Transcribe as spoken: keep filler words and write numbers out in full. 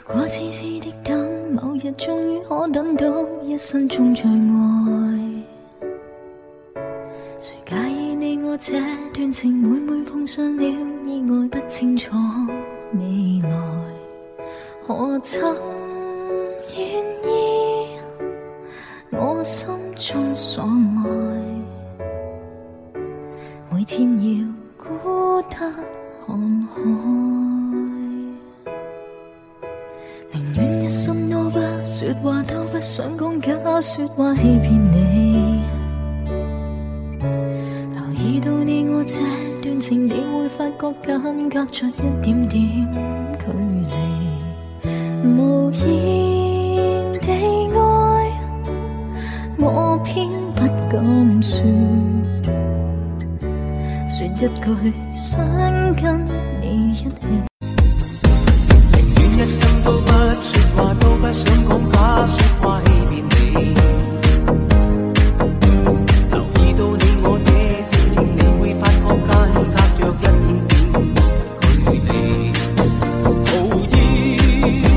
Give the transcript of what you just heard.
果痴痴的等，某日終於可等到一生中最愛。誰介意你我這段情，每每碰上了意外，不清楚未來，何曾願意我心中所愛，每天要孤單看海。寧願一生都不說話，都不想講假說話欺騙你。留意到你我這段情，你會發覺間隔着一點點距離。無言地愛，我偏不敢說，說一句想跟你一起。 一生都不說話，都不想講假說話欺騙你。留意到你我這段情，你會發覺間隔着一點點距離。無言